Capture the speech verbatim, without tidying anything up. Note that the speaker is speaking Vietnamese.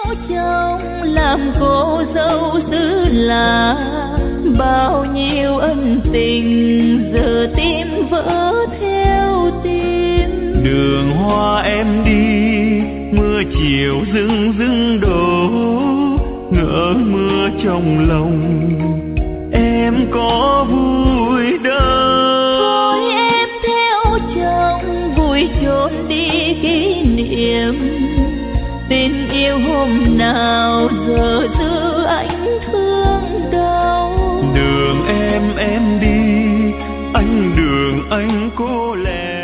chồng làm cô dâu xứ lạ, bao nhiêu ân tình giờ tim vỡ theo tim. Đường hoa em đi, mưa chiều rưng rưng đổ, ngỡ mưa trong lòng em có vui đâu. Thôi em theo chồng vui chôn đi kỷ niệm, tình yêu hôm nào giờ giữ anh thương đau. Đường em em đi, anh đường anh cô lẻ.